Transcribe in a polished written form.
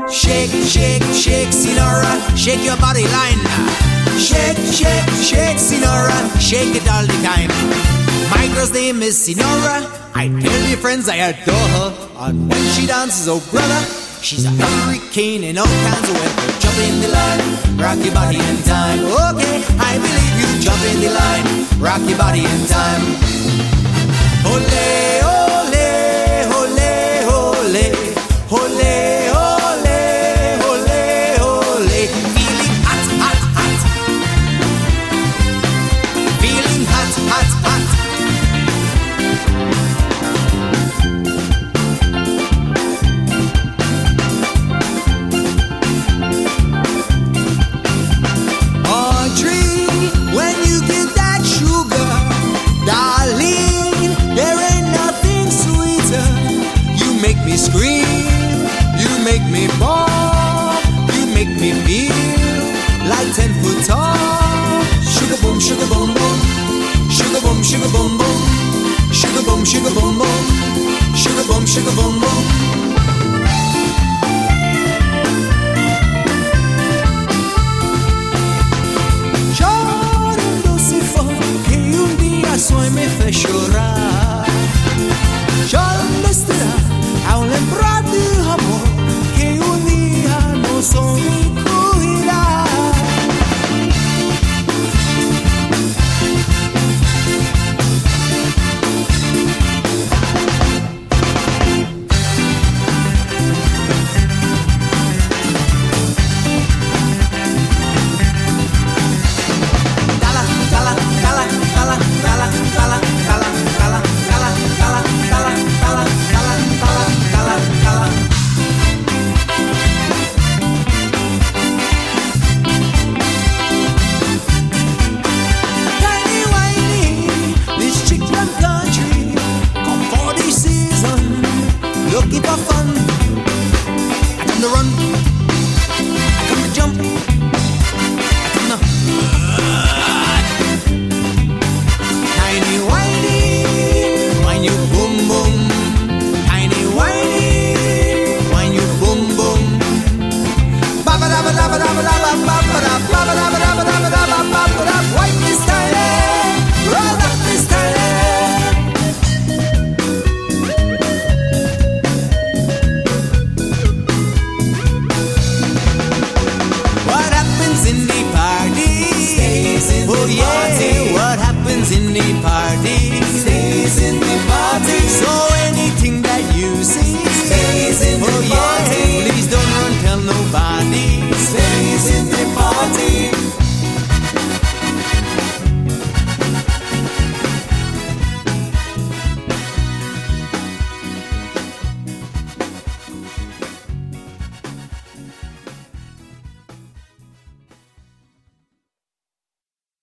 Shake, shake, shake, Sinora, shake your body line. Shake, shake, shake, Sinora, shake it all the time. My girl's name is Sinora. I tell your friends I adore her. And when she dances, oh brother, she's a hurricane in all kinds of weather. Jump in the line, rock your body in time. Okay, I believe you. Jump in the line, rock your body in time. Ole, ole, ole, ole, ole, ole, ole, ole. Feeling hot, hot, hot. Feeling hot, hot, hot. Scream, you make me fall, you make me feel like 10 foot tall. Sugar boom, sugar boom boom, sugar boom, sugar boom boom, sugar boom, sugar boom boom, sugar boom, sugar boom boom. Llorando si fue que un día soy me fez chorar. Llorando estará ao lembrar do amor que um dia não sou me cuidar. Cala, cala, cala, cala, cala, cala, cala, cala, cala, cala, cala, cala, cala. Tiny whiny, this chick from country, come for the season, looking for fun.